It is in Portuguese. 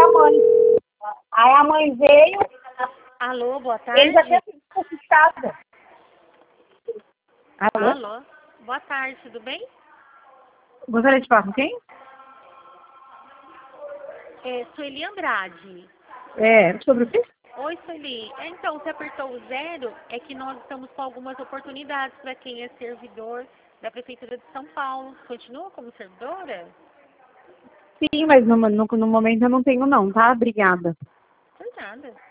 a mãe. Aí a mãe veio. Alô, boa tarde. Ele já tinha sido confiscado. Alô? Alô, boa tarde, tudo bem? Gostaria de falar com quem? Sueli Andrade. Sobre o quê? Oi, Sueli. Então, você apertou o 0, é que nós estamos com algumas oportunidades para quem é servidor da Prefeitura de São Paulo. Continua como servidora? Sim, mas no momento eu não tenho não, tá? Obrigada. Por nada.